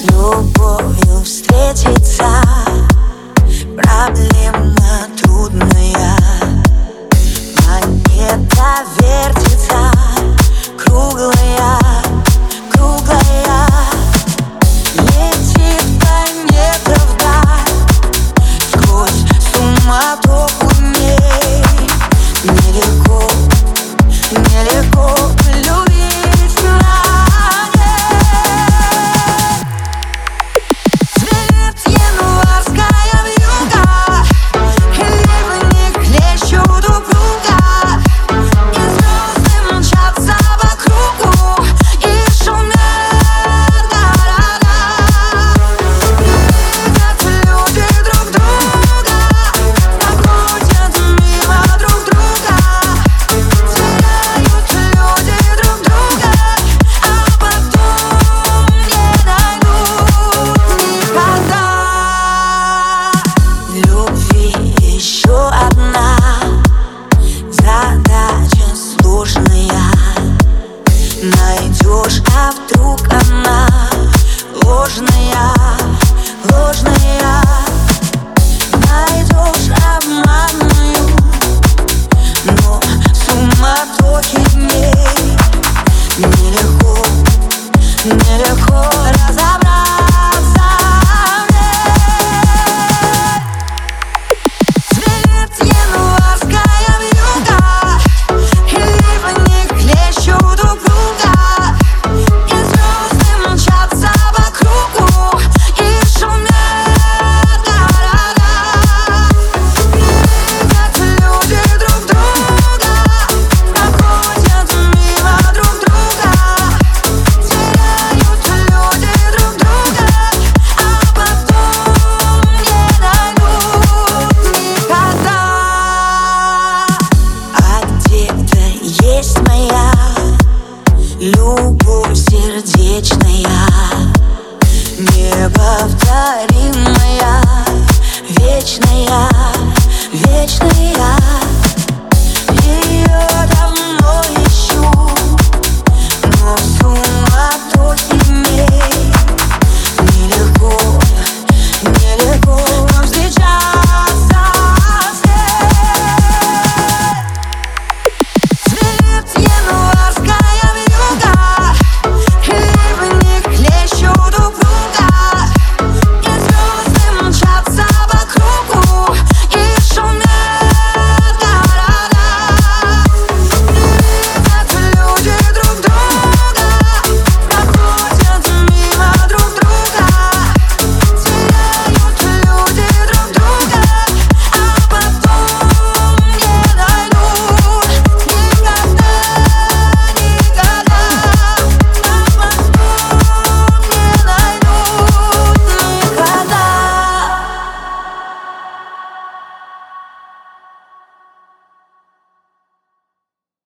любовью встретиться. Проблема трудная, планета вертится, круглая, круглая. Летит планета вдаль, сквозь суматоху дней. Нелегко, нелегко любить на ней. Цвет январская вьюга, ливни хлещут упруга, и звезды мчатся по кругу, и шумят города. Видят люди друг друга, проходят мимо друг друга. Теряют люди друг друга, а потом не найдут никогда. Любви еще одна задача сложная. Найдешь, а вдруг она ложная, ложная. Найдешь обманную, но в суматохе дней нелегко, нелегко разобраться в ней. Цвет январская вьюга, ливни хлещут упруга, и звезды мчатся по кругу, и шумят города. Видят люди друг друга, проходят мимо друг друга. Теряют люди друг друга, а потом не найдут никогда. А где-то есть моя любовь сердечная, неповторимая, вечная, вечная. Ее